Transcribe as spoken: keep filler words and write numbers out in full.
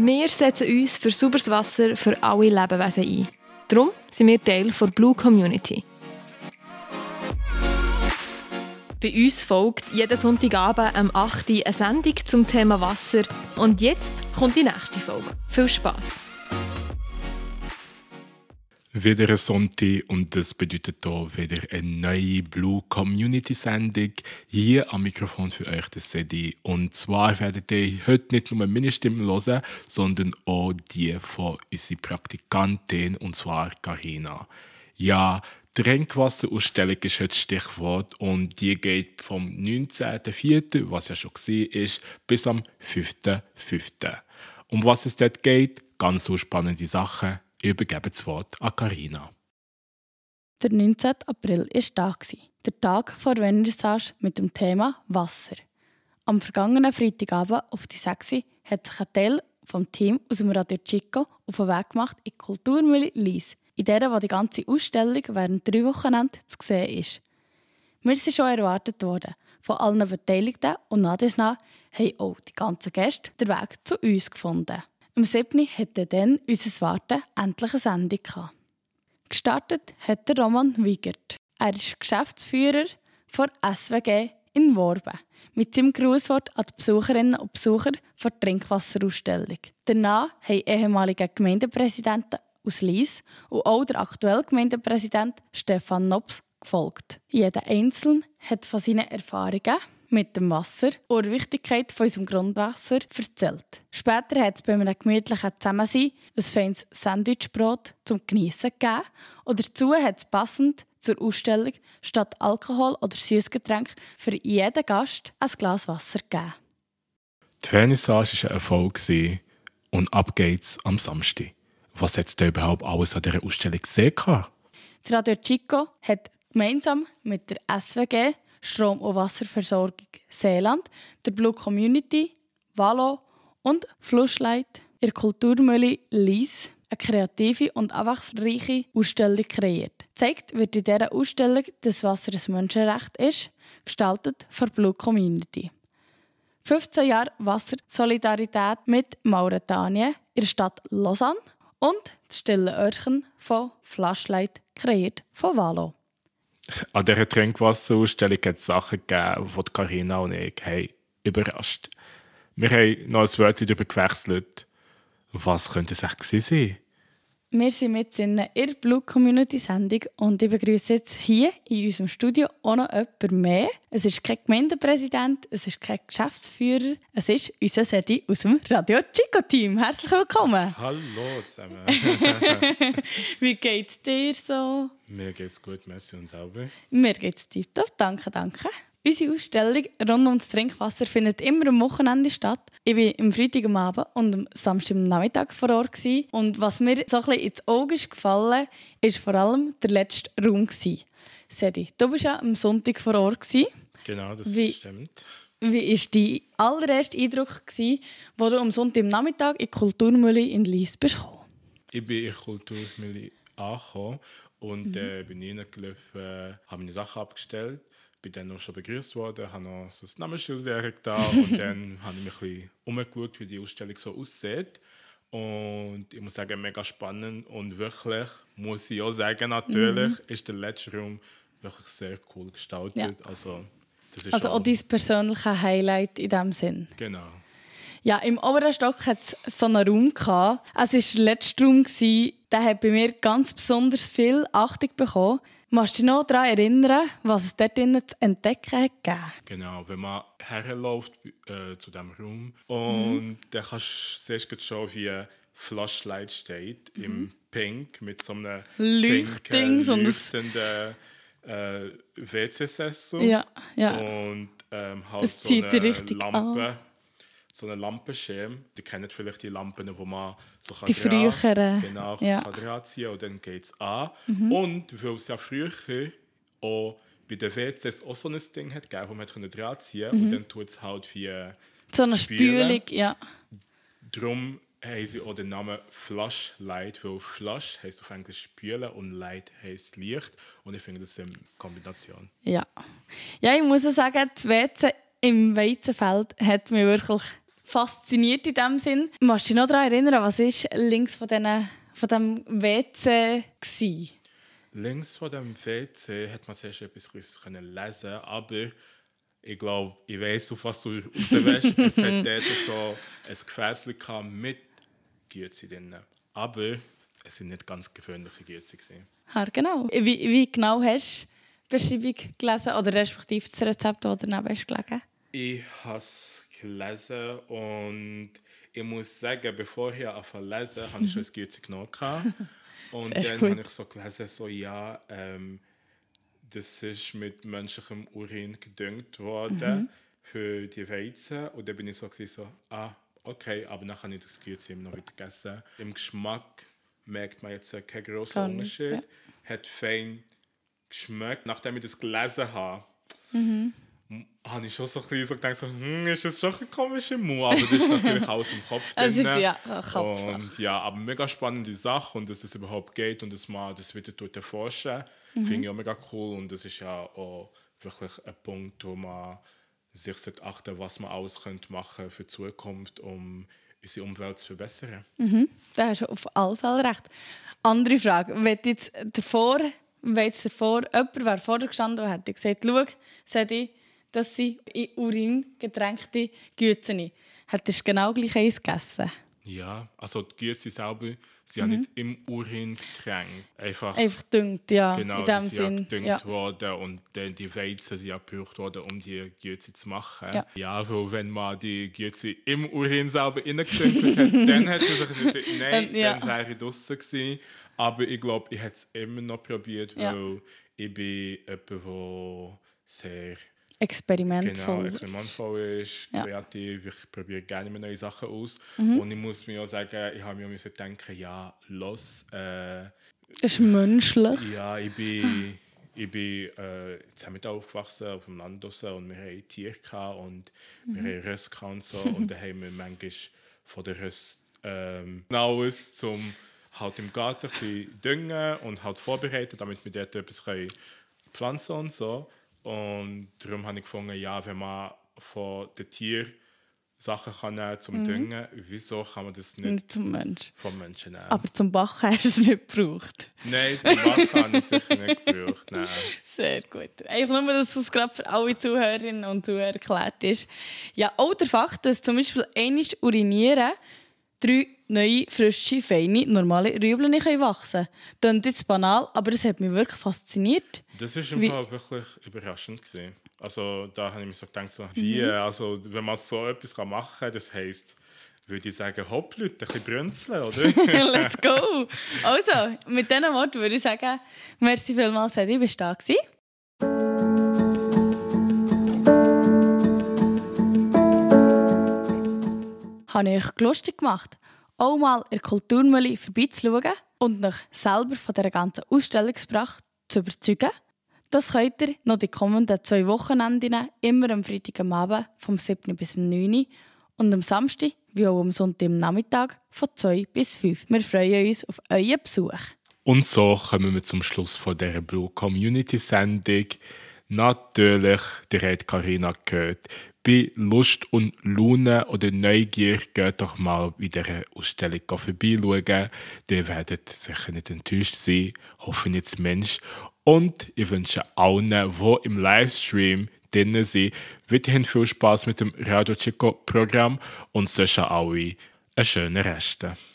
Wir setzen uns für sauberes Wasser für alle Lebewesen ein. Darum sind wir Teil der Blue Community. Bei uns folgt jeden Sonntagabend am acht Uhr eine Sendung zum Thema Wasser. Und jetzt kommt die nächste Folge. Viel Spass! Wieder ein Sonntag und das bedeutet hier wieder eine neue Blue Community Sendung. Hier am Mikrofon für euch das Sedi. Und zwar werdet ihr heute nicht nur meine Stimme hören, sondern auch die von unserer Praktikantin, und zwar Carina. Ja, Trinkwasserausstellung ist heute das Stichwort und die geht vom neunzehnten vierten, was ja schon war, bis am fünften fünften Um was es dort geht, ganz so spannende Sachen. Ich übergebe das Wort an Carina. Der neunzehnten April war Tag, der Tag vor Vernissage mit dem Thema Wasser. Am vergangenen Freitagabend auf die sechs hat sich ein Teil vom Team aus dem Radio Chico auf den Weg gemacht in die Kulturmühle Lies, in der wo die ganze Ausstellung während drei Wochenenden zu sehen ist. Wir sind schon erwartet worden von allen Beteiligten und nach und nach haben auch die ganzen Gäste den Weg zu uns gefunden. Am siebten hatte dann unser Warten endlich eine Sendung gehabt. Gestartet hat der Roman Wiegert. Er ist Geschäftsführer der S W G in Worben. Mit seinem Grußwort an die Besucherinnen und Besucher der Trinkwasserausstellung. Danach haben ehemalige Gemeindepräsidenten aus Lies und auch der aktuelle Gemeindepräsident Stefan Nobs gefolgt. Jeder Einzelne hat von seinen Erfahrungen mit dem Wasser und der Wichtigkeit von unserem Grundwasser erzählt. Später hat es bei einem gemütlichen Zusammensein ein feines Sandwichbrot zum Geniessen gegeben und dazu hat es passend zur Ausstellung statt Alkohol oder Süßgetränk für jeden Gast ein Glas Wasser gegeben. Die Vernissage war ein Erfolg und ab geht's am Samstag. Was hat es denn überhaupt alles an dieser Ausstellung gesehen? Das Radio Chico hat gemeinsam mit der S W G Strom- und Wasserversorgung Seeland, der Blue Community, Valo und Flushlight in der Kulturmühle Lies eine kreative und abwechslungsreiche Ausstellung kreiert. Gezeigt wird in dieser Ausstellung, dass Wasser ein Menschenrecht ist, gestaltet von der Blue Community. fünfzehn Jahre Wassersolidarität mit Mauretanien in der Stadt Lausanne und das stille Örtchen von Flushlight, kreiert von Valo. An dieser Trinkwasserausstellung hat es Sachen gegeben, die Carina und ich haben überrascht. Wir haben noch ein Wörtchen darüber gewechselt. Was könnte es eigentlich sein? Wir sind mit in der Blue Community Sendung und ich begrüße jetzt hier in unserem Studio auch noch jemanden mehr. Es ist kein Gemeindepräsident, es ist kein Geschäftsführer, es ist unser Sedi aus dem Radio Chico Team. Herzlich willkommen. Hallo zusammen. Wie geht's dir so? Mir geht's gut, merci und selber. Mir geht's tipptopp, danke, danke. Unsere Ausstellung rund um das Trinkwasser findet immer am Wochenende statt. Ich war am Freitag am Abend und am Samstag am Nachmittag vor Ort. Und was mir so ein bisschen ins Auge ist gefallen, war vor allem der letzte Raum. Sedi, du warst ja am Sonntag vor Ort. Genau, das wie, stimmt. Wie war dein allererster Eindruck, als du am Sonntag am Nachmittag in die Kulturmühle in Lies bist? Ich bin in der Kulturmühle angekommen und äh, bin reingelaufen, äh, habe meine Sachen abgestellt. Bin dann noch schon begrüßt worden, habe noch so ein Namensschild da und dann habe ich mich ein bisschen umgeschaut, wie die Ausstellung so aussieht. Und ich muss sagen, mega spannend und wirklich, muss ich auch sagen, natürlich mhm. ist der letzte Raum wirklich sehr cool gestaltet. Ja. Also, das ist also auch dein persönliches Highlight in diesem Sinn? Genau. Ja, im oberen Stock hatte es so einen Raum. Es war der letzte Raum, der hat bei mir ganz besonders viel Achtung bekommen. Kannst du dich noch daran erinnern, was es dort drinnen zu entdecken hat? Genau, wenn man herläuft äh, zu diesem Raum und mhm. dann kannst du zuerst schauen, wie ein Flashlight steht, mhm. im Pink, mit so einem Leuchtding, pinken, leuchtenden äh, W C-Sessel. Ja, ja. Und ähm, halt es so zieht eine Lampe. An. So eine Lampenschirm. Die kennt vielleicht die Lampen, wo man so die früheren. Genau, ja. kann dran ziehen und dann geht es an. Mhm. Und weil es ja früher auch bei den W Cs auch so ein Ding hat, wo man dran ziehen konnte. Mhm. Und dann tut es halt wie so eine Spülung, ja. Darum haben sie auch den Namen Flushlight, weil Flush heisst auf Englisch spülen und Light heisst Licht. Und ich finde das eine Kombination. Ja. Ja, ich muss auch sagen, das W C im Weizenfeld hat mich wirklich fasziniert in diesem Sinn. Kannst du dich noch daran erinnern, was war links von, diesen, von diesem W C war? Links von dem W C hat man zuerst etwas lesen können, aber ich glaube, ich weiss, auf was du raus willst. Es hat dort so ein Gefäß mit Gürzi drin. Aber es waren nicht ganz gewöhnliche Gürzi. Ja, genau. Wie, wie genau hast du die Beschreibung gelesen oder respektive das Rezept, das daneben hast gelegen? Ich habe es gelesen und ich muss sagen, bevor ich anfangen zu lesen, habe ich schon ein Gürzi genommen. Und Sehr dann gut. habe ich so gelesen, so, ja, ähm, das ist mit menschlichem Urin gedüngt worden mhm. für die Weizen. Und dann bin ich so, so ah, okay, aber dann habe ich das Gürzi immer noch wieder gegessen. Im Geschmack merkt man jetzt keinen grossen Kann Unterschied. Ja. Hat fein geschmeckt. Nachdem ich das gelesen habe, mhm. habe ich schon so ein bisschen so gedacht, so, hm, ist das schon ein komischer Move, aber das ist natürlich alles im Kopf drin. Es ist ja Kopf. Und ja, aber mega spannende Sache und dass es überhaupt geht und dass man das wieder erforschen, mhm. finde ich auch mega cool und das ist ja auch wirklich ein Punkt, wo man sich achten sollte, was man alles machen könnte für die Zukunft, um unsere Umwelt zu verbessern. Mhm. Da hast du auf alle Fälle recht. Andere Frage, wenn jetzt davor, wenn jetzt davor jemand wäre vorher gestanden und hätte gesagt, schau, Sedi, dass sie in Urin getränkte Gürzen. Hättest du genau gleich eins gegessen? Ja, also die Gürzen selber, sie haben mhm. nicht im Urin getränkt. Einfach, Einfach gedüngt, ja, genau, in dem sie Sinn. sind gedüngt ja. worden und dann die Weizen sind gebraucht worden, um die Gürzen zu machen. Ja, ja also wenn man die Gürzen im Urin selber reingedünkt hat, dann hätte ich gesagt, nein, ja. dann wäre ich draussen gewesen. Aber ich glaube, ich hätte es immer noch probiert, weil ja. ich bin jemand, der sehr experimentvoll, genau, experimentvoll ist, ja. kreativ, ich probiere gerne neue Sachen aus. Mhm. Und ich muss mir auch sagen, ich habe mir auch denken, ja, los. Äh, ist menschlich. Ja, ich bin, ich bin äh, zusammen aufgewachsen auf dem Land draussen und wir hatten Tiere gehabt und mhm. wir hatten Röss und so. Und dann haben wir manchmal von der Röss ähm, hinaus zum halt im Garten ein bisschen düngen und halt vorbereiten, damit wir dort etwas pflanzen können und so. Und darum habe ich gefunden, ja, wenn man von den Tieren Sachen kann nehmen zum mhm. Düngen, wieso kann man das nicht, nicht zum Mensch. vom Menschen nehmen? Aber zum Backen hast du es nicht gebraucht. Nein, zum Backen habe ich es sicher nicht gebraucht. Nein. Sehr gut. Einfach nur, dass es gerade für alle Zuhörerinnen und Zuhörer erklärt ist. Ja, auch der Fakt, dass zum Beispiel einmal urinieren drei neue, frische, feine, normale Rüebli wachsen können. Das ist jetzt banal, aber das hat mich wirklich fasziniert. Das war im Fall wirklich überraschend gewesen. Also da habe ich mir so gedacht, so, wie, mhm. also, wenn man so etwas machen kann, das heisst, würde ich sagen, hopp Leute, ein bisschen brünzeln, oder? Let's go! Also, mit diesen Worten würde ich sagen, merci vielmals, Sedi, bist du da gewesen? Habe ich euch lustig gemacht, auch mal in der Kulturmühle vorbeizuschauen und euch selber von dieser ganzen Ausstellungspracht zu überzeugen? Das könnt ihr noch die kommenden zwei Wochenenden immer am Freitag am Abend vom siebten bis zum neunten und am Samstag wie auch am Sonntag am Nachmittag von zwei bis fünf. Wir freuen uns auf euren Besuch. Und so kommen wir zum Schluss von dieser Blue Community Sendung. Natürlich, der hat Carina gehört. Bei Lust und Laune oder Neugier geht doch mal bei dieser Ausstellung vorbeischauen. Ihr werdet sicher nicht enttäuscht sein, hoffe ich jetzt Mensch. Und ich wünsche allen, die im Livestream drin sind, weiterhin viel Spass mit dem Radio Chico Programm und sonst alle einen schönen Rest.